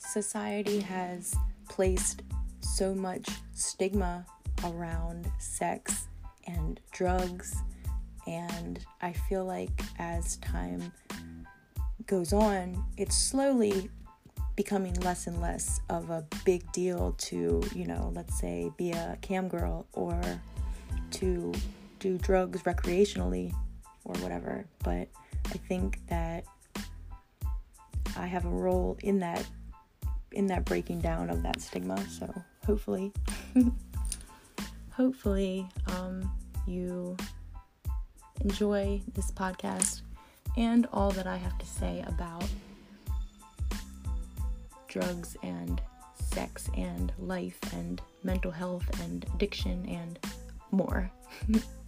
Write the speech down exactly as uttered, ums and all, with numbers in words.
society has placed so much stigma around sex and drugs, and I feel like as time goes on, it's slowly becoming less and less of a big deal to, you know, let's say be a cam girl or to do drugs recreationally or whatever. But I think that I have a role in that in that breaking down of that stigma. So hopefully hopefully um, you enjoy this podcast and all that I have to say about drugs and sex and life and mental health and addiction and more.